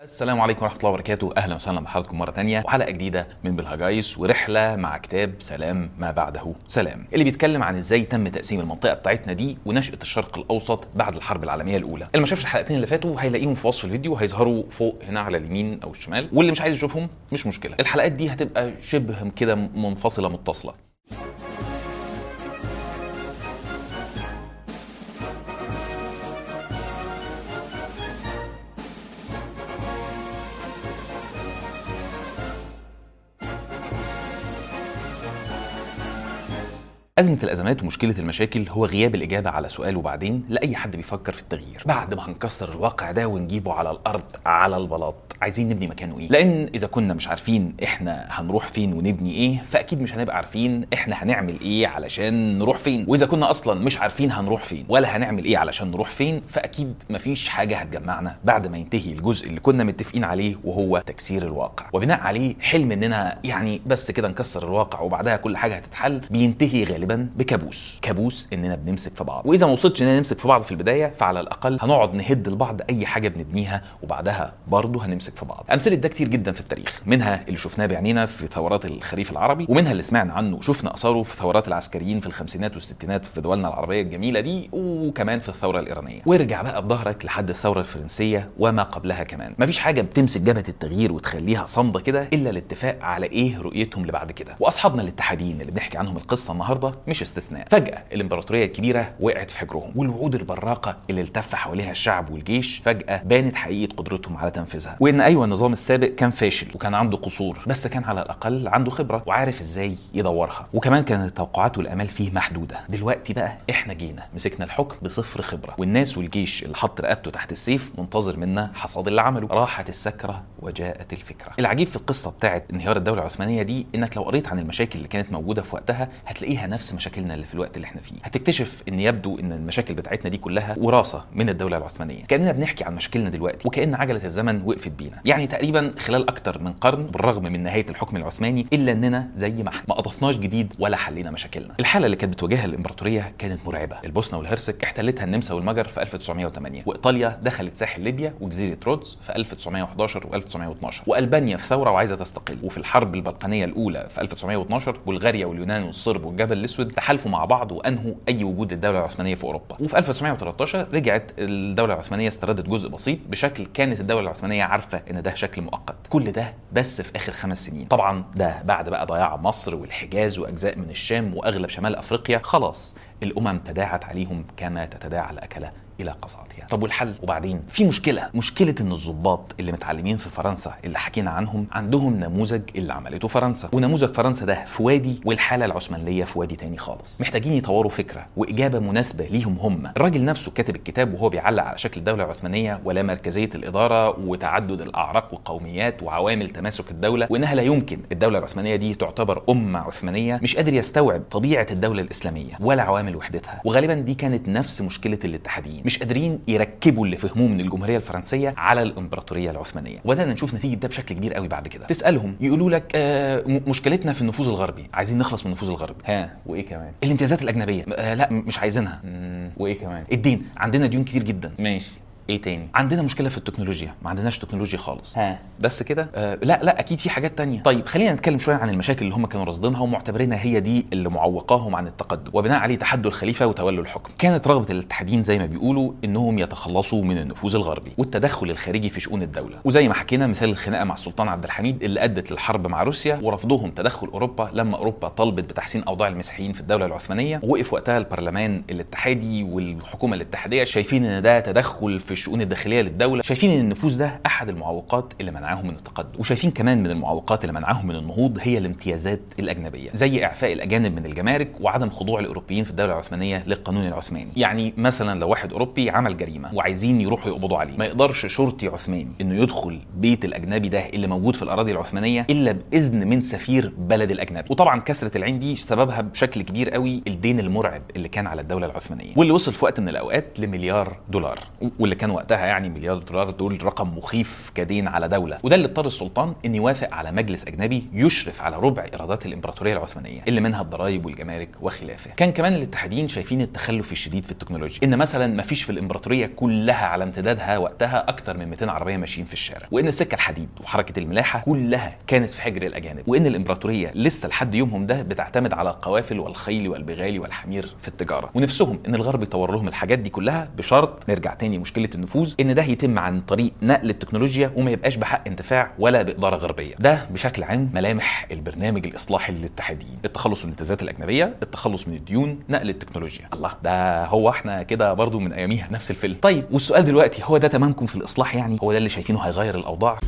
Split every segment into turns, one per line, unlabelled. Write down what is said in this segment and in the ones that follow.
السلام عليكم ورحمة الله وبركاته. أهلا وسهلا بحضراتكم مرة تانية وحلقة جديدة من بالهجايس ورحلة مع كتاب سلام ما بعده سلام، اللي بيتكلم عن ازاي تم تقسيم المنطقة بتاعتنا دي ونشأة الشرق الأوسط بعد الحرب العالمية الأولى. اللي ما شافش الحلقتين اللي فاتوا هيلاقيهم في وصف الفيديو، هيظهروا فوق هنا على اليمين أو الشمال، واللي مش عايز يشوفهم مش مشكلة. الحلقات دي هتبقى شبه كده منفصلة متصلة. أزمة الأزمات ومشكلة المشاكل هو غياب الإجابة على سؤال وبعدين لأي حد بيفكر في التغيير. بعد ما هنكسر الواقع ده ونجيبه على الأرض على البلاط، عايزين نبني مكانه إيه؟ لأن إذا كنا مش عارفين إحنا هنروح فين ونبني إيه، فأكيد مش هنبقى عارفين إحنا هنعمل إيه علشان نروح فين. وإذا كنا أصلا مش عارفين هنروح فين ولا هنعمل إيه علشان نروح فين، فأكيد مفيش حاجة هتجمعنا بعد ما ينتهي الجزء اللي كنا متفقين عليه، وهو تكسير الواقع. وبناء عليه حلم إننا يعني بس كده نكسر الواقع وبعدها كل حاجة هتتحل بينتهي غالبا بكابوس اننا بنمسك في بعض. واذا ما وصلتش اننا نمسك في بعض في البدايه، فعلى الاقل هنقعد نهد لبعض اي حاجه بنبنيها وبعدها برضه هنمسك في بعض. امثله ده كتير جدا في التاريخ، منها اللي شفناه بعينينا في ثورات الخريف العربي، ومنها اللي سمعنا عنه وشفنا اثاره في ثورات العسكريين في الخمسينات والستينات في دولنا العربيه الجميله دي، وكمان في الثوره الايرانيه. وارجع بقى بظهرك لحد الثوره الفرنسيه وما قبلها كمان. مفيش حاجه بتمسك جبهه التغيير وتخليها صامده كده الا الاتفاق على ايه رؤيتهم لبعد كده. واصحابنا الاتحاديين اللي بنحكي عنهم القصه النهارده مش استثناء. فجأة الامبراطورية الكبيرة وقعت في حجرهم، والوعود البراقة اللي التف حواليها الشعب والجيش فجأة بانت حقيقة قدرتهم على تنفيذها. وإن أيوة النظام السابق كان فاشل وكان عنده قصور، بس كان على الأقل عنده خبرة وعارف إزاي يدورها، وكمان كانت التوقعات والآمال فيه محدودة. دلوقتي بقى إحنا جينا مسكنا الحكم بصفر خبرة، والناس والجيش اللي حط رقبته تحت السيف منتظر منا حصاد اللي عمله. راحت السكرة وجاءت الفكرة. العجيب في القصة بتاعت انهيار الدولة العثمانية دي إنك لو قريت عن المشاكل اللي كانت موجودة في وقتها هتلاقيها نفس مشاكلنا اللي في الوقت اللي احنا فيه. هتكتشف ان يبدو ان المشاكل بتاعتنا دي كلها وراثه من الدوله العثمانيه، كاننا بنحكي عن مشاكلنا دلوقتي وكأن عجله الزمن وقفت بينا. يعني تقريبا خلال اكتر من قرن بالرغم من نهايه الحكم العثماني، الا اننا زي ما احنا ما اضفناش جديد ولا حلينا مشاكلنا. الحاله اللي كانت بتواجهها الامبراطوريه كانت مرعبه. البوسنه والهرسك احتلتها النمسا والمجر في 1908، وايطاليا دخلت ساحل ليبيا وجزيره رودز في 1911 و1912، والبانيا في ثوره وعايزه تستقل. وفي الحرب البلقانيه الاولى في 1912 بلغاريا واليونان والصرب والجبل الاسود تحالفوا مع بعض وانهوا اي وجود الدوله العثمانيه في اوروبا. وفي 1913 رجعت الدوله العثمانيه، استردت جزء بسيط بشكل كانت الدوله العثمانيه عارفه ان ده شكل مؤقت. كل ده بس في اخر 5 سنين. طبعا ده بعد بقى ضياع مصر والحجاز واجزاء من الشام واغلب شمال افريقيا. خلاص الامم تداعت عليهم كما تتداعى الاكله الى قصعتها. طب والحل؟ وبعدين في مشكله ان الضباط اللي متعلمين في فرنسا اللي حكينا عنهم عندهم نموذج اللي عملته فرنسا، ونموذج فرنسا ده في وادي والحاله العثمانيه في وادي تاني خالص. محتاجين يطوروا فكره واجابه مناسبه ليهم هم. الراجل نفسه كاتب الكتاب وهو بيعلق على شكل الدوله العثمانيه ولا مركزيه الاداره وتعدد الاعراق وقوميات وعوامل تماسك الدوله، وانها لا يمكن الدوله العثمانيه دي تعتبر امه عثمانيه. مش قادر يستوعب طبيعه الدوله الاسلاميه ولا عوامل وحدتها. وغالبا دي كانت نفس مشكله الاتحاديين، مش قادرين يركبوا اللي فهموه من الجمهوريه الفرنسيه على الامبراطوريه العثمانيه. وبدانا نشوف نتيجه ده بشكل كبير قوي. بعد كده تسالهم يقولوا لك مشكلتنا في النفوذ الغربي، عايزين نخلص من النفوذ الغربي. ها وايه كمان؟ الامتيازات الاجنبيه، لا مش عايزينها. وايه كمان؟ الدين، عندنا ديون كتير جدا. ماشي. ايه تاني؟ عندنا مشكله في التكنولوجيا، ما عندناش تكنولوجيا خالص. ها بس كده؟ لا اكيد في حاجات تانية. طيب خلينا نتكلم شويه عن المشاكل اللي هم كانوا راصدينها ومعتبرينها هي دي اللي معوقاهم عن التقدم، وبناء عليه تحدوا الخليفه وتولوا الحكم. كانت رغبه الاتحاديين زي ما بيقولوا انهم يتخلصوا من النفوذ الغربي والتدخل الخارجي في شؤون الدوله. وزي ما حكينا مثال الخناقه مع السلطان عبد الحميد اللي ادت للحرب مع روسيا، ورفضهم تدخل اوروبا لما اوروبا طلبت بتحسين اوضاع المسيحيين في الدوله العثمانيه. ووقف وقتها البرلمان الاتحادي والحكومه الاتحاديه شايفين ان ده تدخل في الشؤون الداخليه الدولة، شايفين ان النفوذ ده احد المعوقات اللي منعهم من التقدم. وشايفين كمان من المعوقات اللي منعهم من النهوض هي الامتيازات الاجنبيه، زي اعفاء الاجانب من الجمارك وعدم خضوع الاوروبيين في الدوله العثمانيه للقانون العثماني. يعني مثلا لو واحد اوروبي عمل جريمه وعايزين يروحوا يقبضوا عليه، ما يقدرش شرطي عثماني انه يدخل بيت الاجنبي ده اللي موجود في الاراضي العثمانيه الا باذن من سفير بلد الاجنبي. وطبعا كثره العين دي سببها بشكل كبير قوي الدين المرعب اللي كان على الدوله العثمانيه، واللي وصل في وقت من الاوقات لمليار دولار، واللي كان كان وقتها يعني مليار دولار دول رقم مخيف كدين على دوله، وده اللي اضطر السلطان ان يوافق على مجلس اجنبي يشرف على ربع ايرادات الامبراطوريه العثمانيه اللي منها الضرائب والجمارك وخلافه. كان كمان الاتحاديين شايفين التخلف الشديد في التكنولوجيا، ان مثلا ما فيش في الامبراطوريه كلها على امتدادها وقتها اكتر من 200 عربيه ماشيين في الشارع، وان السكه الحديد وحركه الملاحه كلها كانت في حجر الاجانب، وان الامبراطوريه لسه لحد يومهم ده بتعتمد على القوافل والخيل والبغال والحمير في التجاره، ونفسهم ان الغرب يطور لهم الحاجات دي كلها بشرط، نرجع تاني مشكله النفوذ، ان ده يتم عن طريق نقل التكنولوجيا وما يبقاش بحق انتفاع ولا باداره غربيه. ده بشكل عام ملامح البرنامج الاصلاحي للاتحاديين: التخلص من الامتيازات الاجنبيه، التخلص من الديون، نقل التكنولوجيا. الله، ده هو احنا كده برضو من اياميها نفس الفيلم. طيب والسؤال دلوقتي، هو ده تمامكم في الاصلاح؟ يعني هو ده اللي شايفينه هيغير الاوضاع؟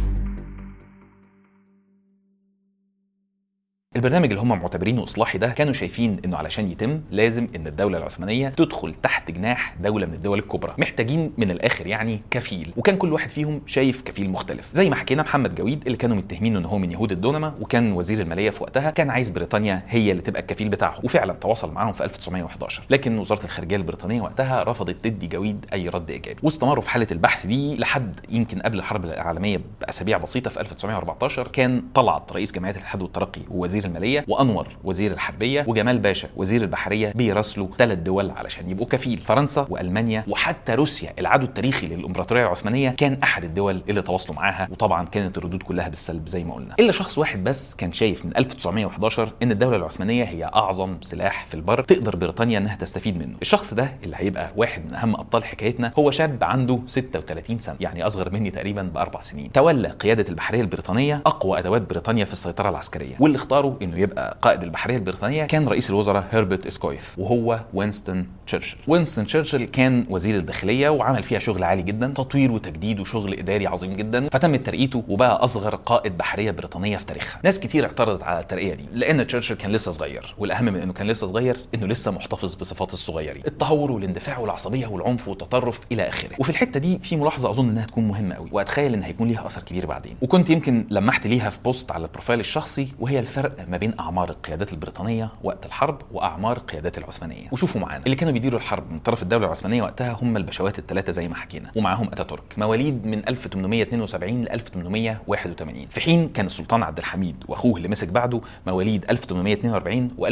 البرنامج اللي هم معتبرينه اصلاحي ده كانوا شايفين انه علشان يتم لازم ان الدوله العثمانيه تدخل تحت جناح دوله من الدول الكبرى، محتاجين من الاخر يعني كفيل، وكان كل واحد فيهم شايف كفيل مختلف. زي ما حكينا محمد جويد اللي كانوا متهمينه ان هو من يهود الدونما وكان وزير الماليه في وقتها، كان عايز بريطانيا هي اللي تبقى الكفيل بتاعه، وفعلا تواصل معاهم في 1911، لكن وزاره الخارجيه البريطانيه وقتها رفضت تدي جويد اي رد ايجابي، واستمروا في حاله البحث دي لحد يمكن قبل الحرب العالميه باسابيع بسيطه. في 1914 كان طلعت رئيس جمعيه الاتحاد والترقي ووزير الماليه، وانور وزير الحربيه، وجمال باشا وزير البحريه بيراسلوا 3 دول علشان يبقوا كفيل: فرنسا والمانيا وحتى روسيا العدو التاريخي للامبراطوريه العثمانيه كان احد الدول اللي تواصلوا معاها، وطبعا كانت الردود كلها بالسلب زي ما قلنا، الا شخص واحد بس كان شايف من 1911 ان الدوله العثمانيه هي اعظم سلاح في البر تقدر بريطانيا انها تستفيد منه. الشخص ده اللي هيبقى واحد من اهم ابطال حكايتنا هو شاب عنده 36 سنه، يعني اصغر مني تقريبا ب4 سنين، تولى قياده البحريه البريطانيه، اقوى ادوات بريطانيا في السيطره العسكريه، واللي اختاروا انه يبقى قائد البحريه البريطانيه كان رئيس الوزراء هربرت اسكويث، وهو وينستون تشرشل. وينستون تشرشل كان وزير الداخليه وعمل فيها شغل عالي جدا، تطوير وتجديد وشغل اداري عظيم جدا، فتم ترقيته وبقى اصغر قائد بحريه بريطانيه في تاريخها. ناس كتير اعترضت على الترقيه دي لان تشرشل كان لسه صغير، والاهم من انه كان لسه صغير انه لسه محتفظ بصفات الصغيرين: التهور والاندفاع والعصبيه والعنف والتطرف الى اخره. وفي الحته دي في ملاحظه اظن انها تكون مهمه قوي، واتخيل ان هيكون ليها اثر كبير بعدين، وكنت يمكن لمحت ليها في بوست على البروفايل الشخصي، وهي الفرق ما بين اعمار القيادات البريطانيه وقت الحرب واعمار القيادات العثمانيه. وشوفوا معانا اللي كانوا بيديروا الحرب من طرف الدوله العثمانيه وقتها هم البشوات ال3 زي ما حكينا، ومعاهم اتاتورك، مواليد من 1872 ل 1881، في حين كان السلطان عبد الحميد واخوه اللي مسك بعده مواليد 1842 و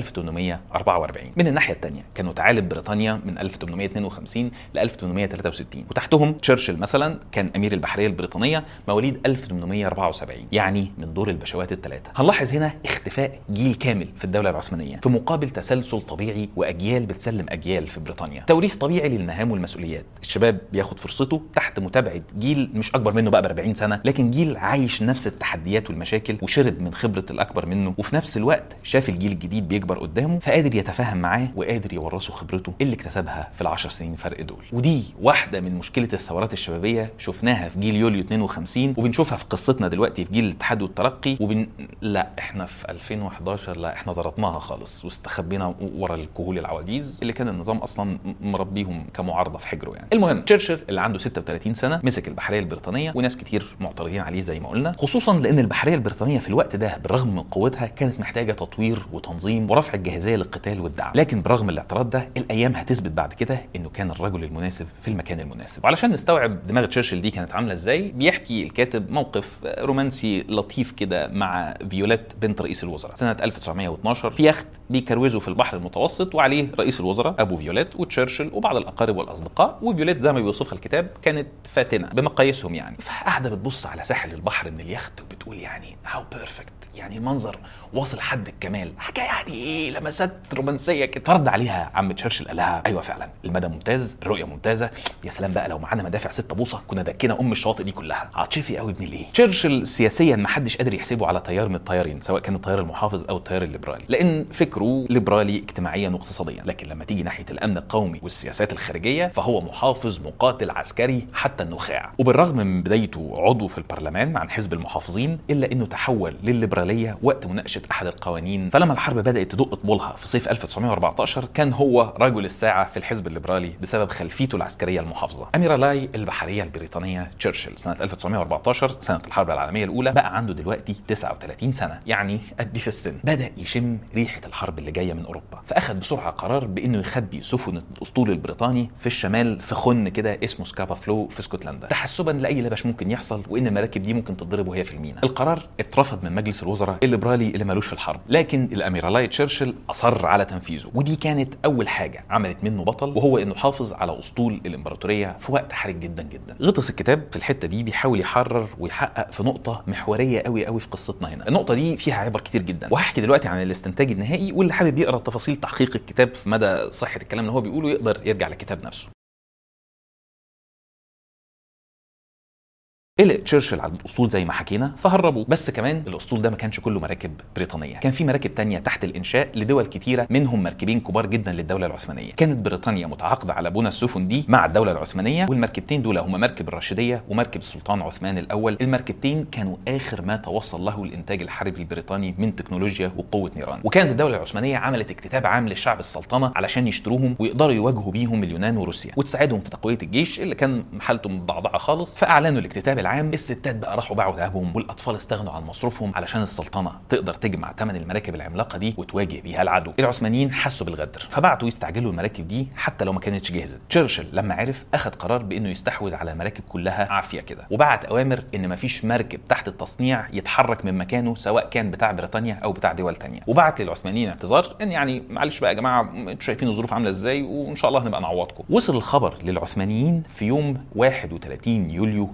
1844. من الناحيه الثانيه كانوا تعالب بريطانيا من 1852 ل 1863، وتحتهم تشرشل مثلا كان امير البحريه البريطانيه مواليد 1874، يعني من دور البشوات ال3. هنلاحظ هنا اختفاء جيل كامل في الدوله العثمانيه في مقابل تسلسل طبيعي واجيال بتسلم اجيال في بريطانيا، توريث طبيعي للمهام والمسؤوليات. الشباب بياخد فرصته تحت متابعه جيل مش اكبر منه بقى ب40 سنه، لكن جيل عايش نفس التحديات والمشاكل وشرب من خبره الاكبر منه، وفي نفس الوقت شاف الجيل الجديد بيكبر قدامه فقادر يتفاهم معاه وقادر يورثه خبرته اللي اكتسبها في ال10 سنين فرق دول. ودي واحده من مشكله الثورات الشبابيه شفناها في جيل يوليو 52 وبنشوفها في قصتنا دلوقتي في جيل الاتحاد والترقي، لا احنا في 2011 لا احنا زرطناها خالص واستخبينا ورا الكهول العواجيز اللي كان النظام اصلا مربيهم كمعارضه في حجره يعني. المهم تشرشل اللي عنده 36 سنه مسك البحريه البريطانيه، وناس كتير معترضين عليه زي ما قلنا، خصوصا لان البحريه البريطانيه في الوقت ده بالرغم من قوتها كانت محتاجه تطوير وتنظيم ورفع الجاهزيه للقتال والدعم، لكن بالرغم من الاعتراض ده الايام هتثبت بعد كده انه كان الرجل المناسب في المكان المناسب. وعلشان نستوعب دماغ تشرشل دي كانت عامله ازاي بيحكي الكاتب موقف رومانسي لطيف كده مع فيوليت بنت رئيس الوزراء سنه 1912 في يخت بيكروزوا في البحر المتوسط، وعليه رئيس الوزراء ابو فيوليت وتشرشل وبعض الاقارب والاصدقاء، وفيوليت زي ما بيوصفها الكتاب كانت فاتنه بمقاييسهم يعني، فقاعده بتبص على ساحل البحر من اليخت وبتقول يعني هاو بيرفكت، يعني المنظر واصل حد الكمال، حاجه يعني ايه لمسات رومانسيه كده. فرد عليها عم تشرشل قال لها ايوه فعلا المدى ممتاز، الرؤيه ممتازه، يا سلام بقى لو معانا مدافع 6 بوصه كنا دكينا الشاطئ دي كلها. عاطفي قوي ابن الايه. تشرشل سياسيا ما حدش قادر يحسبه على تيار من التيارين، سواء كان التيار المحافظ او التيار الليبرالي، لان فكره ليبرالي اجتماعيا واقتصاديا، لكن لما تيجي ناحيه الامن القومي والسياسات الخارجيه فهو محافظ مقاتل عسكري حتى النخاع. وبالرغم من بدايته عضو في البرلمان عن حزب المحافظين الا انه تحول للليبراليه وقت مناقشه احد القوانين، فلما الحرب بدات تدق طبولها في صيف 1914 كان هو رجل الساعه في الحزب الليبرالي بسبب خلفيته العسكريه المحافظه. اميرالاي البحريه البريطانيه تشرشل سنه 1914 سنه الحرب العالميه الاولى بقى عنده دلوقتي 39 سنه، يعني دي في السن بدأ يشم ريحة الحرب اللي جاية من أوروبا، فأخذ بسرعة قرار بأنه يخبي سفن الأسطول البريطاني في الشمال في خن كده اسمه سكابا فلو في اسكتلندا، تحسبا لأي لبش ممكن يحصل وإن المراكب دي ممكن تتضرب وهي في الميناء. القرار اترفض من مجلس الوزراء الليبرالي اللي مالوش في الحرب، لكن الأميرالاي تشرشل أصر على تنفيذه، ودي كانت أول حاجة عملت منه بطل، وهو إنه حافظ على أسطول الإمبراطورية في وقت حرج جدا جدا. غطس الكتاب في الحتة دي بيحاول يحرر ويحقق في نقطة محورية قوي قوي في قصتنا هنا. النقطة دي فيها عبر كتير جدا، وهحكي دلوقتي عن الاستنتاج النهائي، واللي حابب يقرأ تفاصيل تحقيق الكتاب في مدى صحة الكلام اللي هو بيقوله يقدر يرجع للكتاب نفسه. قلق تشرشل على الاسطول زي ما حكينا فهربوا، بس كمان الاسطول ده ما كانش كله مراكب بريطانيه، كان في مراكب تانية تحت الانشاء لدول كتيره، منهم مركبين كبار جدا للدوله العثمانيه. كانت بريطانيا متعاقده على بناء السفن دي مع الدوله العثمانيه، والمركبتين دول هما مركب الراشديه ومركب السلطان عثمان الاول. المركبتين كانوا اخر ما توصل له الانتاج الحربي البريطاني من تكنولوجيا وقوه نيران، وكانت الدوله العثمانيه عملت اكتتاب عام للشعب السلطنه علشان يشتروهم ويقدروا يواجهوا بيهم اليونان وروسيا وتساعدهم في تقويه الجيش اللي كان حالته متضعضعه خالص. فاعلنوا الاكتتاب العام، الستات بقى راحوا باعوا ذهبهم والاطفال استغنوا عن مصروفهم علشان السلطنه تقدر تجمع ثمن المراكب العملاقه دي وتواجه بيها العدو. العثمانيين حسوا بالغدر فبعتوا يستعجلوا المراكب دي حتى لو ما كانتش جاهزه. تشرشل لما عرف اخذ قرار بانه يستحوذ على المراكب كلها عافيه كده، وبعت اوامر ان ما فيش مركب تحت التصنيع يتحرك من مكانه سواء كان بتاع بريطانيا او بتاع دول تانية، وبعت للعثمانيين اعتذار ان يعني معلش بقى يا جماعه انتوا شايفين الظروف عامله ازاي وان شاء الله هنبقى نعوضكم. وصل الخبر للعثمانيين في يوم 31 يوليو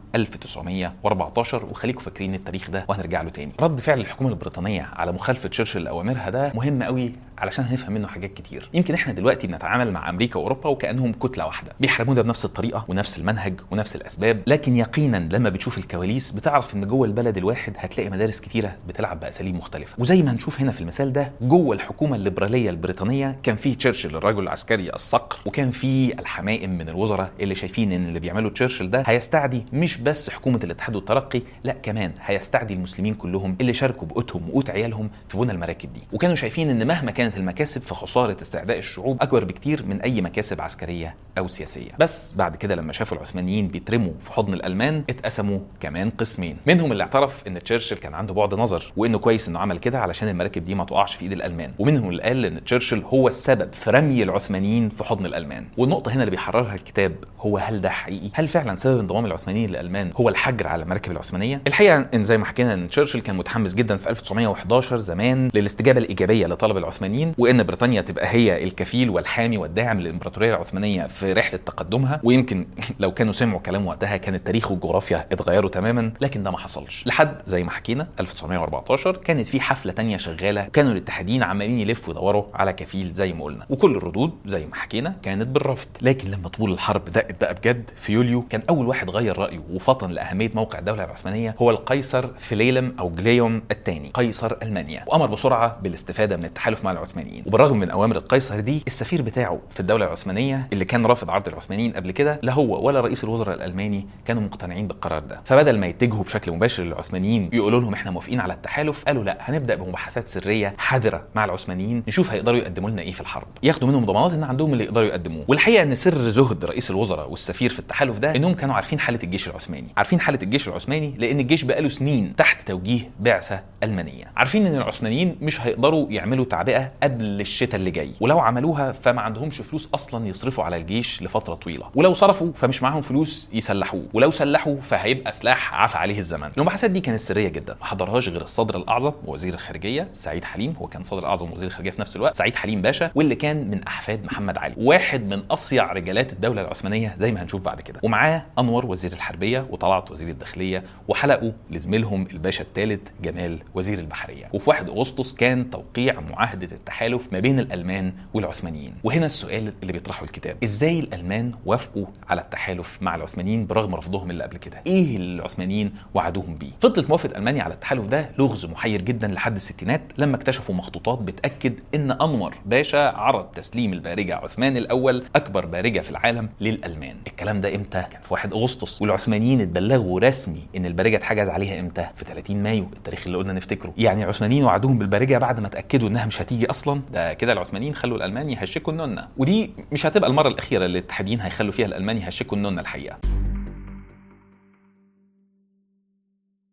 1914، وخليكم فاكرين التاريخ ده وهنرجع له تاني. رد فعل الحكومه البريطانيه على مخالفه تشرشل لاوامرها ده مهم قوي علشان هنفهم منه حاجات كتير. يمكن احنا دلوقتي بنتعامل مع امريكا واوروبا وكانهم كتله واحده، بيحاربونا بنفس الطريقه ونفس المنهج ونفس الاسباب، لكن يقينا لما بتشوف الكواليس بتعرف ان جوه البلد الواحد هتلاقي مدارس كتيره بتلعب باساليب مختلفه. وزي ما هنشوف هنا في المثال ده، جوه الحكومه الليبراليه البريطانيه كان فيه تشرشل الرجل العسكري الصقر، وكان فيه الحمائم من الوزراء اللي شايفين ان اللي بيعمله تشرشل ده هيستعدي مش بس حكومه الاتحاد والترقي، لا كمان هيستعدي المسلمين كلهم اللي شاركوا بقوتهم وقوت عيالهم في بناء المراكب دي. وكانوا شايفين ان مهما كانت المكاسب فخساره استعداء الشعوب اكبر بكتير من اي مكاسب عسكريه او سياسيه. بس بعد كده لما شافوا العثمانيين بيترموا في حضن الالمان اتقسموا كمان قسمين، منهم اللي اعترف ان تشرشل كان عنده بعد نظر وانه كويس انه عمل كده علشان المراكب دي ما تقعش في ايد الالمان، ومنهم اللي قال ان تشرشل هو السبب في رمي العثمانيين في حضن الالمان. والنقطه هنا اللي بيحررها الكتاب هو هل ده حقيقي؟ هل فعلا سبب انضمام العثمانيين للالمان هو الحجر على المراكب العثمانيه؟ الحقيقه ان زي ما حكينا ان تشرشل كان متحمس جدا في 1911 زمان للاستجابه الايجابيه لطلب العثمانيين، وان بريطانيا تبقى هي الكفيل والحامي والداعم للامبراطوريه العثمانيه في رحله تقدمها. ويمكن لو كانوا سمعوا كلام وقتها كان التاريخ والجغرافيا اتغيروا تماما، لكن ده ما حصلش لحد زي ما حكينا 1914 كانت في حفله تانية شغاله، وكانوا الاتحاديين عمالين يلفوا يدوروا على كفيل زي ما قلنا، وكل الردود زي ما حكينا كانت بالرفض. لكن لما طول الحرب دقت بجد في يوليو، كان اول واحد غير رايه وفطن لاهميه موقع الدوله العثمانيه هو القيصر فيليلم او جليوم الثاني قيصر المانيا، وامر بسرعه بالاستفاده من التحالف مع العثمانيين. وبالرغم من اوامر القيصر دي، السفير بتاعه في الدوله العثمانيه اللي كان رافض عرض العثمانيين قبل كده، لا هو ولا رئيس الوزراء الالماني كانوا مقتنعين بالقرار ده. فبدل ما يتجهوا بشكل مباشر للعثمانيين يقولوا لهم احنا موافقين على التحالف، قالوا لا، هنبدا بمباحثات سريه حذره مع العثمانيين نشوف هيقدروا يقدموا لنا ايه في الحرب، ياخدوا منهم ضمانات ان عندهم اللي يقدروا يقدموه. والحقيقه ان سر زهد رئيس الوزراء والسفير في التحالف ده انهم كانوا عارفين حاله الجيش العثماني، عارفين حاله الجيش العثماني لان الجيش بقاله سنين تحت توجيه بعثه المانيه، عارفين ان العثمانيين مش هيقدروا يعملوا تعبئه قبل الشتاء اللي جاي، ولو عملوها فما عندهمش فلوس اصلا يصرفوا على الجيش لفتره طويله، ولو صرفوا فمش معاهم فلوس يسلحوه، ولو سلحوا فهيبقى سلاح عفى عليه الزمن. المباحثات دي كانت سريه جدا، ما حضرهاش غير الصدر الاعظم ووزير الخارجيه سعيد حليم، هو كان صدر اعظم ووزير الخارجيه في نفس الوقت، سعيد حليم باشا، واللي كان من احفاد محمد علي، واحد من اصيع رجالات الدوله العثمانيه زي ما هنشوف بعد كده. ومعاه انور وزير الحربيه وطلعت وزير الداخليه، وحلقوا لزميلهم الباشا الثالث جمال وزير البحريه. وفي 1 اغسطس كان توقيع معاهده التحالف ما بين الالمان والعثمانيين. وهنا السؤال اللي بيطرحه الكتاب، ازاي الالمان وافقوا على التحالف مع العثمانيين برغم رفضهم اللي قبل كده؟ ايه اللي العثمانيين وعدوهم بيه؟ فضلت موافقه المانيا على التحالف ده لغز محير جدا لحد الستينات، لما اكتشفوا مخطوطات بتاكد ان انور باشا عرض تسليم البارجه عثمان الاول اكبر بارجه في العالم للالمان. الكلام ده امتى؟ كان في 1 اغسطس، والعثمانيين اتبلغوا رسمي ان البارجه اتحجز عليها امتى؟ في 30 مايو، التاريخ اللي قلنا نفتكره. يعني العثمانيين وعدوهم بالبارجه بعد ما اتاكدوا انها مش هتيجي اصلا. ده كده العثمانيين خلوا الالمان يهشكوا النونه، ودي مش هتبقى المره الاخيره اللي الاتحاديين هيخلوا فيها الالمان يهشكوا النونه الحقيقه.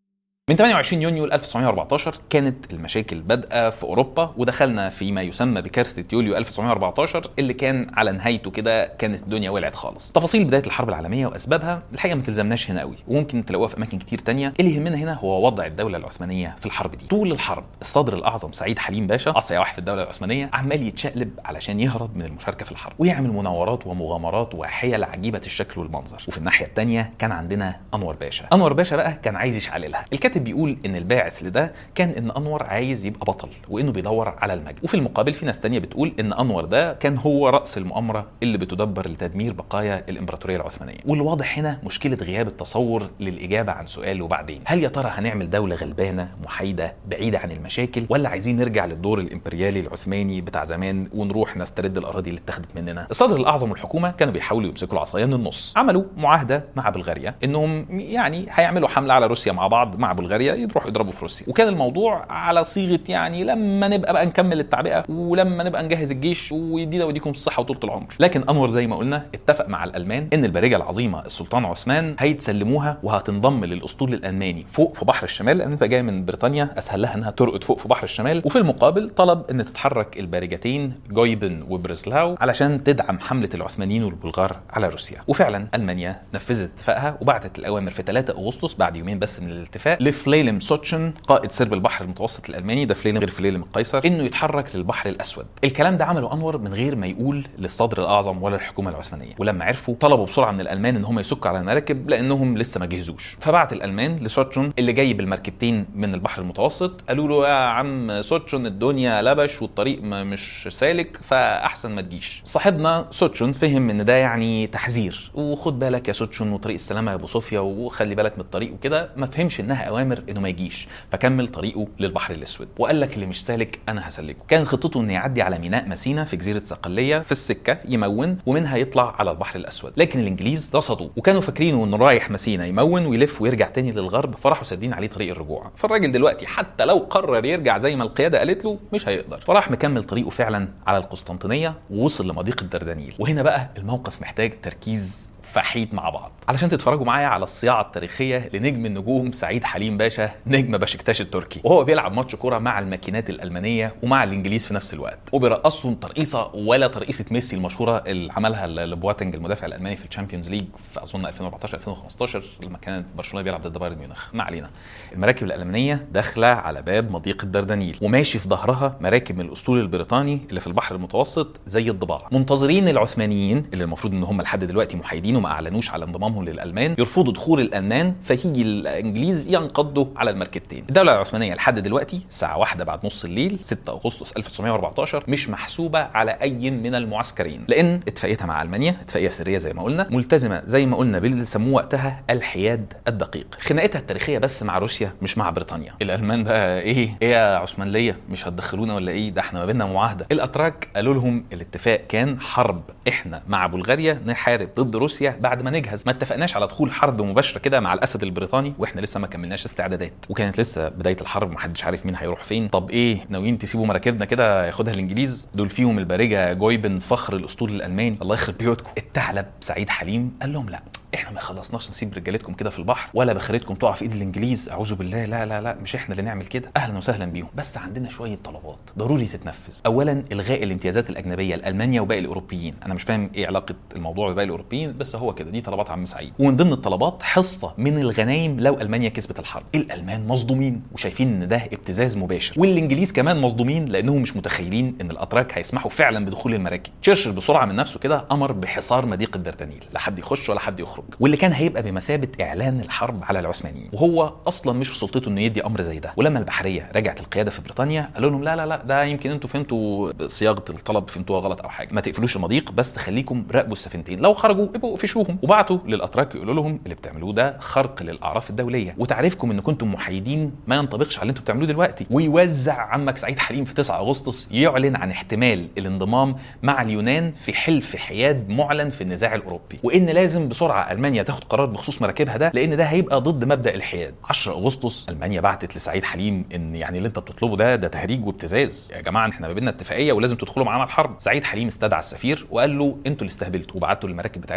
من 28 يونيو 1914 كانت المشاكل بادئه في اوروبا، ودخلنا في ما يسمى بكارثه يوليو 1914 اللي كان على نهايته كده كانت الدنيا ولعت خالص. تفاصيل بدايه الحرب العالميه واسبابها الحقيقه ما تلزمناش هنا قوي، وممكن تلاقوها في اماكن كتير تانية. اللي يهمنا هنا هو وضع الدوله العثمانيه في الحرب دي. طول الحرب الصدر الاعظم سعيد حليم باشا اصيع واحد في الدوله العثمانيه عمال يتشقلب علشان يهرب من المشاركه في الحرب، ويعمل مناورات ومغامرات وحيل عجيبه الشكل والمنظر. وفي الناحيه الثانيه كان عندنا انور باشا. انور باشا بقى كان عايز يشعللها. الكاتب بيقول ان الباعث لده كان ان انور عايز يبقى بطل وانه بيدور على المجد، وفي المقابل في ناس تانية بتقول ان انور ده كان هو راس المؤامره اللي بتدبر لتدمير بقايا الامبراطوريه العثمانيه. والواضح هنا مشكله غياب التصور للاجابه عن سؤال وبعدين. هل يا ترى هنعمل دوله غلبانه محايده بعيده عن المشاكل، ولا عايزين نرجع للدور الامبريالي العثماني بتاع زمان ونروح نسترد الاراضي اللي اتخذت مننا؟ الصدر الاعظم والحكومه كانوا بيحاولوا يمسكوا العصايه من النص. عملوا معاهده مع بلغاريا انهم يعني هيعملوا حمله على روسيا مع بعض مع بلغاريا، يروحوا يضربوا في روسيا. وكان الموضوع على صيغه يعني لما نبقى بقى نكمل التعبئه ولما نبقى نجهز الجيش ويدينا وديكم الصحه وطول العمر. لكن انور زي ما قلنا اتفق مع الالمان ان البارجه العظيمه السلطان عثمان هيتسلموها وهتنضم للاسطول الالماني فوق في بحر الشمال، لان انت جايه من بريطانيا اسهل لها انها ترقد فوق في بحر الشمال. وفي المقابل طلب ان تتحرك البارجتين جويبن وبرسلاو علشان تدعم حمله العثمانيين والبلغار على روسيا. وفعلا المانيا نفذت اتفاقها وبعتت الاوامر في 3 اغسطس بعد يومين بس من الاتفاق لفليلم سوتشن قائد سرب البحر المتوسط الالماني، ده فليلم غير فليلم القيصر، انه يتحرك للبحر الاسود. الكلام ده عمله انور من غير ما يقول للصدر الاعظم ولا الحكومه العثمانيه، ولما عرفوا طلبوا بسرعه من الالمان ان هم يسكوا على المراكب لانهم لسه ما جهزوش. فبعت الالمان لسوتشن اللي جاي بالمركبتين من البحر المتوسط، قالوا له يا عم سوتشن الدنيا لبش والطريق مش سالك فاحسن ما تجيش. صاحبنا سوتشن فهم ان ده يعني تحذير، وخد بالك يا سوتشن وطريق السلامه يا ابو صوفيا وخلي بالك من الطريق وكده. ما فهمش انها اوامر انه ما يجيش، فكمل طريقه للبحر الاسود وقال لك اللي مش سالك انا هسلكه. كان خطته انه يعدي على ميناء مسينا في جزيره صقليه في السكه يمون ومنها يطلع على البحر الاسود، لكن الانجليز رصدوا وكانوا فاكرينه انه رايح مسينا يمون ويلف ويرجع تاني للغرب، فراحوا سادين عليه طريق الرجوع. فالراجل دلوقتي حتى لو قرر يرجع زي ما القياده قالت له مش هيقدر، فراح مكمل طريقه فعلا على القسطنطينيه ووصل لمضيق الدردنيل. وهنا بقى الموقف محتاج تركيز فحيد مع بعض علشان تتفرجوا معايا على الصياعه التاريخيه لنجم النجوم سعيد حليم باشا نجم بشكتاش التركي، وهو بيلعب ماتش كوره مع الماكينات الالمانيه ومع الانجليز في نفس الوقت، وبيرقصهم ترقيصه ولا ترقيصه ميسي المشهوره اللي عملها لبواتنج المدافع الالماني في الشامبيونز ليج في اظن 2014 2015 لما كانت برشلونه بيلعب ضد بايرن ميونخ. ما علينا. المراكب الالمانيه داخله على باب مضيق الدردنيل وماشي في ظهرها مراكب من الاسطول البريطاني اللي في البحر المتوسط زي الضباع، منتظرين العثمانيين اللي المفروض ان هم لحد دلوقتي محايدين وما اعلنوش على انضمامهم للالمان يرفضوا دخول الالمان، فيجي الانجليز ينقضوا على المركبتين. الدوله العثمانيه لحد دلوقتي الساعه 1 بعد نص الليل 6 اغسطس 1914 مش محسوبه على اي من المعسكرين، لان اتفاقيتها مع المانيا اتفاقيه سريه زي ما قلنا، ملتزمه زي ما قلنا باللي سموه وقتها الحياد الدقيق. خناقتها التاريخيه بس مع روسيا مش مع بريطانيا. الالمان بقى ايه يا عثمانيه مش هتدخلونا ولا ايه؟ ده احنا ما بيننا معاهده. الاتراك قالوا لهم الاتفاق كان حرب، احنا مع بلغاريا نحارب ضد روسيا بعد ما نجهز، ما اتفقناش على دخول حرب مباشره كده مع الاسد البريطاني واحنا لسه ما كملناش استعدادات، وكانت لسه بدايه الحرب محدش عارف مين هيروح فين. طب ايه ناويين تسيبوا مراكبنا كده ياخدها الانجليز؟ دول فيهم البارجه جويبن فخر الاسطول الالماني الله يخرب بيوتكم. الثعلب سعيد حليم قال لهم لا احنا ما خلصناش نسيب رجالتكم كده في البحر ولا بخيرتكم تقع في ايد الانجليز، اعوذ بالله، لا لا لا مش احنا اللي نعمل كده. اهلا وسهلا بيهم، بس عندنا شويه طلبات ضروري تتنفذ. اولا الغاء الامتيازات الاجنبيه لالمانيا وباقي الاوروبيين. انا مش فاهم ايه علاقه الموضوع بباقي الاوروبيين بس هو كده، دي طلبات عم سعيد. ومن ضمن الطلبات حصه من الغنايم لو المانيا كسبت الحرب. الالمان مصدومين وشايفين ان ده ابتزاز مباشر، والانجليز كمان مصدومين لانهم مش متخيلين ان الاتراك هيسمحوا فعلا بدخول المراكب. تشرشل بسرعه من نفسه كده امر بحصار مضيق الدردنيل، لا حد يخش ولا حد يخرج، واللي كان هيبقى بمثابه اعلان الحرب على العثمانيين، وهو اصلا مش في سلطته انه يدي امر زي ده. ولما البحريه رجعت القياده في بريطانيا قالوا لهم لا لا لا ده يمكن انتوا فهمتوا صياغه الطلب فهمتوها غلط او حاجه، ما تقفلوش المضيق بس خليكم راقبوا السفينتين، لو خرجوا ابقوا قفشوهم. وبعتوا للاتراك يقولوا لهم اللي بتعملوه ده خرق للاعراف الدوليه، وتعريفكم ان كنتم محايدين ما ينطبقش على اللي انتوا بتعملوه دلوقتي. ويوزع عمك سعيد حليم في 9 اغسطس يعلن عن احتمال الانضمام مع اليونان في حلف حياد معلن في النزاع الاوروبي، وان لازم بسرعه المانيا تاخد قرار بخصوص مراكبها ده لان ده هيبقى ضد مبدا الحياد. 10 اغسطس المانيا بعتت لسعيد حليم ان يعني اللي انت بتطلبه ده تهريج وابتزاز، يا جماعه احنا ما بيننا اتفاقيه ولازم تدخلوا معانا الحرب. سعيد حليم استدعى السفير وقال له انتوا اللي استهبلتوا وبعتوا المراكب بتاعتكم بدري،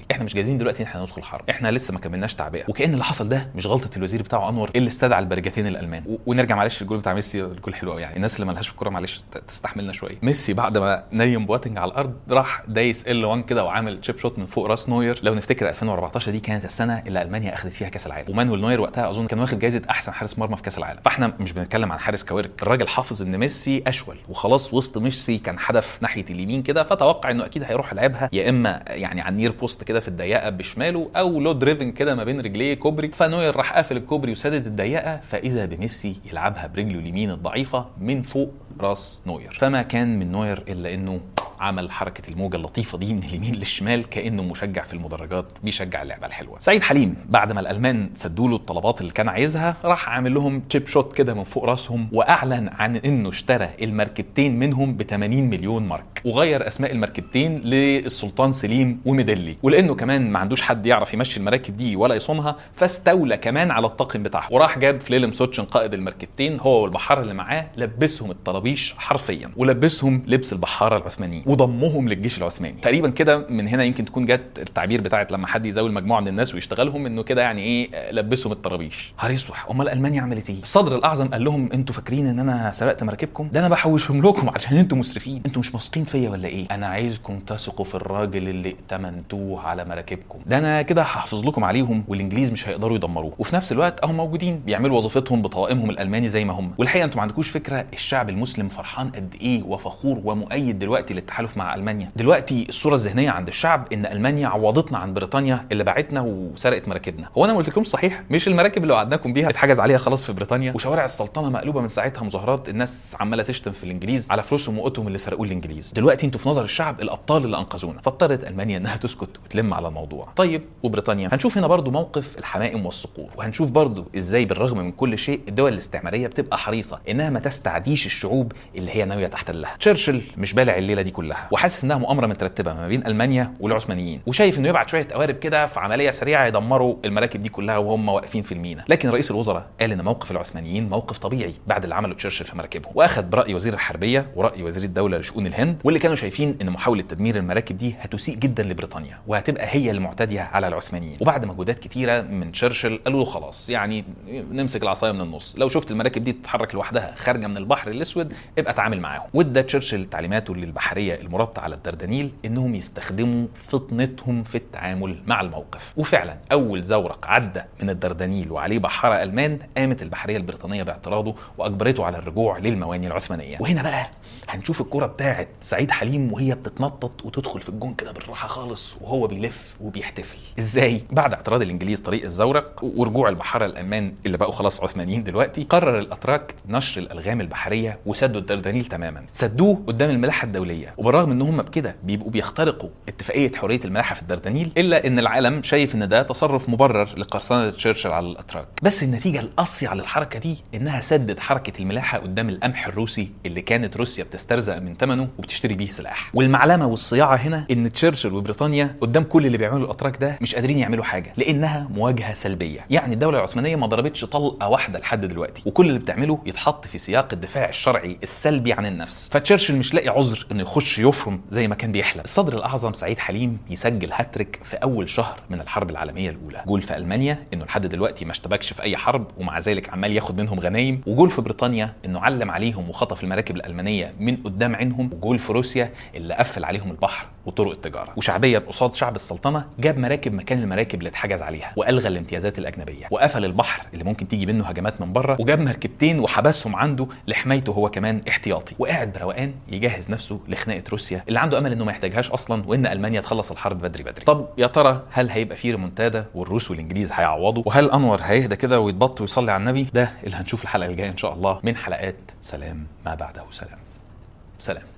مصري، احنا مش جاهزين دلوقتي ان احنا ندخل حرب، احنا لسه ما كملناش تعبئه. وكأن اللي حصل ده مش غلطه الوزير بتاعه انور اللي استدعى البرجتين الالمان. ونرجع معلش الجول بتاع ميسي، الجول حلو قوي يعني، الناس اللي مالهاش في الكوره معلش تستحملنا شويه. ميسي بعد ما نيم بواتنج على الارض راح دايس ال1 كده وعامل تشيب شوت من فوق راس نوير. لو نفتكر 2014 دي كانت السنه اللي المانيا اخذت فيها كاس العالم، ومانويل نوير وقتها اظن كان واخد جائزه احسن حارس مرمى في كاس العالم. فاحنا مش بنتكلم عن حارس كويرك، الراجل حافظ ان ميسي اشول وخلاص، وسط ميسي كان حدف ناحيه اليمين كده، فتوقع انه اكيد هيروح يلعبها يا اما يعني على النير بوست كده في الضيقه بشماله، او لو دريفن كده ما بين رجليه كوبري. فنوير راح قافل الكوبري وسدد الضيقه، فاذا بميسي يلعبها برجله اليمين الضعيفه من فوق راس نوير. فما كان من نوير الا انه عمل حركه الموجه اللطيفه دي من اليمين للشمال كانه مشجع في المدرجات بيشجع اللعبه الحلوه. سعيد حليم بعد ما الالمان سدوا له الطلبات اللي كان عايزها راح عامل لهم تشيب شوت كده من فوق راسهم، واعلن عن انه اشترى المركبتين منهم ب 80 مليون مارك، وغير اسماء المركبتين للسلطان سليم وميدلي. ولانه كمان ما عندوش حد يعرف يمشي المراكب دي ولا يصونها، فاستولى كمان على الطاقم بتاعهم، وراح جاب فليلم سوتشن قائد المركبتين هو والبحاره اللي معاه، لبسهم الطرابيش حرفيا ولبسهم لبس البحاره العثمانيين وضمهم للجيش العثماني. تقريبا كده من هنا يمكن تكون جت التعبير بتاعت لما حد يزاول مجموعه من الناس ويشتغلهم، انه كده يعني ايه لبسهم الطرابيش. هريصوح. امال المانيا عملت ايه؟ الصدر الاعظم قال لهم انتوا فاكرين ان انا سرقت مراكبكم؟ ده انا بحوشهم لكم عشان انتوا مسرفين، انتوا مش واثقين فيا ولا ايه؟ انا عايزكم تثقوا في الراجل اللي ائتمنتوه على مراكبكم، ده انا كده هحافظ لكم عليهم والانجليز مش هيقدروا يدمروه، وفي نفس الوقت اهم موجودين بيعملوا وظيفتهم بطوائمهم الالماني زي ما هم. والحقيقه انتوا ما عندكوش فكره الشعب المسلم فرحان قد ايه وفخور ومؤيد دلوقتي للتحالف مع المانيا. دلوقتي الصوره الذهنيه عند الشعب ان المانيا عوضتنا عن بريطانيا اللي باعتنا وسرقت مراكبنا. هو انا ما قلتلكمش صحيح؟ مش المراكب اللي وعدناكم بيها اتحجز عليها خلاص في بريطانيا، وشوارع السلطنه مقلوبه من ساعتها مظاهرات، الناس عماله تشتم في الانجليز على فلوسهم وقوتهم اللي سرقوه الانجليز. دلوقتي انتوا في نظر الشعب الابطال اللي انقذونا، فاضطرت المانيا انها تسكت وتلم على الموضوع. طيب وبريطانيا؟ هنشوف هنا برضو موقف الحمائم والصقور، وهنشوف برضو ازاي بالرغم من كل شيء الدول الاستعماريه بتبقى حريصه انها ما تستعديش الشعوب اللي هي ناويه تحتلها. تشرشل مش بالع الليله دي كلها، وحاسس انها مؤامره مترتبه ما بين المانيا والعثمانيين، وشايف انه يبعت شويه قوارب كده في عمليه سريعه يدمروا المراكب دي كلها وهم واقفين في المينا. لكن رئيس الوزراء قال ان موقف العثمانيين موقف طبيعي بعد اللي عمله تشرشل في مراكبهم، واخذ براي وزير الحربيه وراي وزير الدوله لشؤون الهند، واللي كانوا شايفين ان محاوله تدمير المراكب دي هتسيء جدا لبريطانيا وهتبقى هي المعتديه على العثمانيين. وبعد مجهودات كتيره من تشرشل قالوا له خلاص يعني نمسك العصايه من النص، لو شفت المراكب دي تتحرك لوحدها خارجه من البحر الاسود ابقى تعامل معاهم. وادى تشرشل تعليماته للبحريه المرابطه على الدردنيل انهم يستخدموا فطنتهم في التعامل مع الموقف. وفعلا اول زورق عدى من الدردنيل وعليه بحاره المان قامت البحريه البريطانيه باعتراضه واجبرته على الرجوع للمواني العثمانيه. وهنا بقى هنشوف الكره بتاعت سعيد حليم وهي بتتنطط وتدخل في الجون كده بالراحه خالص وهو بيلف وبيحتفل ازاي. بعد اعتراض الانجليز طريق الزورق ورجوع البحاره الالمان اللي بقوا خلاص عثمانيين دلوقتي، قرر الاتراك نشر الالغام البحريه وسدوا الدردنيل تماما، سدوه قدام الملاحه الدوليه. وبالرغم ان هم بكده بيبقوا بيخترقوا اتفاقيه حريه الملاحه في الدردنيل، الا ان العالم شايف ان ده تصرف مبرر لقرصنه تشرشل على الاتراك. بس النتيجه القاسيه للحركه دي انها سدت حركه الملاحه قدام القمح الروسي اللي كانت روسيا بتسترزق من ثمنه وبتشتري بيه سلاح. والمعلمه والصياعه هنا ان تشرشل وبريطانيا قدام كل اللي بيعملوا الاتراك ده مش قادرين يعملوا حاجه، لانها مواجهه سلبيه. يعني الدوله العثمانيه ما ضربتش طلقه واحده لحد دلوقتي، وكل اللي بتعمله يتحط في سياق الدفاع الشرعي السلبي عن النفس. فتشرشل مش لاقي عذر انه يخش يفرم زي ما كان بيحلم. الصدر الاعظم سعيد حليم يسجل هاتريك في اول شهر من الحرب العالميه الاولى، جول في المانيا انه لحد دلوقتي ما اشتبكش في اي حرب ومع ذلك عمال ياخد منهم غنايم، وجول في بريطانيا انه علم عليهم وخطف المراكب الالمانيه من قدام عينهم، وجول في روسيا اللي قفل عليهم البحر وطرق التجاره. وشعبيا قصاد شعب السلطنه جاب مراكب مكان المراكب اللي اتحجز عليها، والغى الامتيازات الاجنبيه، وقفل البحر اللي ممكن تيجي منه هجمات من بره، وجاب مركبتين وحبسهم عنده لحمايته هو كمان احتياطي، وقاعد بروقان يجهز نفسه لخناقه روسيا اللي عنده امل انه ما يحتاجهاش اصلا، وان المانيا تخلص الحرب بدري بدري. طب يا ترى هل هيبقى فيه ريمونتادا والروس والانجليز هيعوضوا؟ وهل انور هيهدى كده ويتبط ويصلي على النبي؟ ده اللي هنشوف الحلقه الجايه ان شاء الله من حلقات سلام ما بعده سلام. سلام.